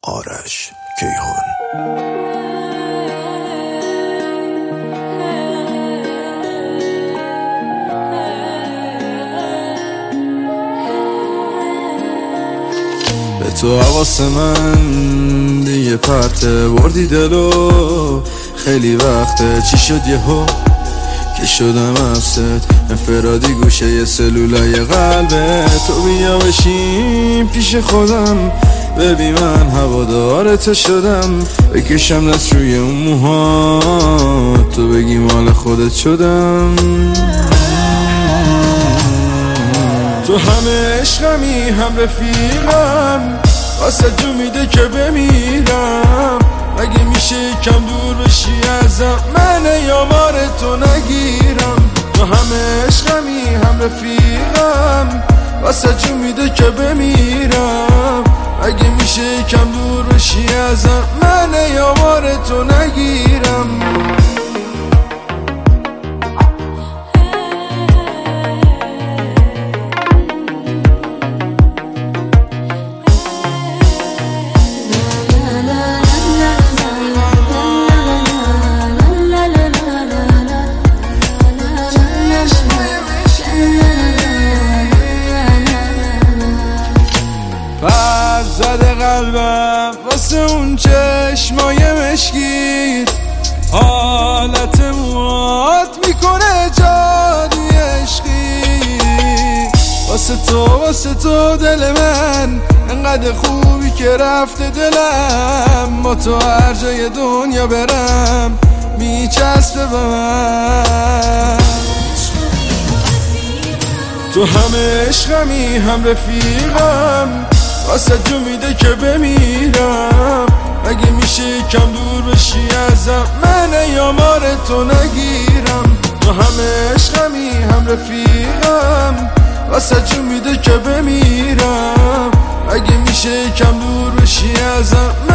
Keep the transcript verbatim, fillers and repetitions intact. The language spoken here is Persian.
آرش کیهان. به تو حواس من دیگه پرته بردی دلو، خیلی وقته چی شد یهو که شدم افست انفرادی گوشه یه سلولای قلبه. تو بیا بشیم پیش خودم، ببین من هوادار تو شدم، بکشم دست روی اون موها، تو بگی مال خودت شدم. تو همه عشقمی هم رفیقم، واسه جو میده که بمیرم. اگه میشه کم دور بشی ازم، من یامار تو نگیرم. تو همه عشقمی هم رفیقم، واسه جو میده که بمیرم. اگه میشه کم دور بشی ازم، من یامار تو نگیرم. زده قلبم واسه اون چشمای مشکیت، حالت موات میکنه جادوی عشقی. واسه تو واسه تو دل من انقدر خوبی که رفته دلم، با تو هر جای دنیا برم میچسبه به من. تو همه عشقمی هم رفیقم، واسه جو میده که بمیرم. اگه میشه کم دور بشی ازم، من یامار تو نگیرم. تو همه عشقمی هم رفیقم، واسه جو میده که بمیرم. اگه میشه کم دور بشی ازم،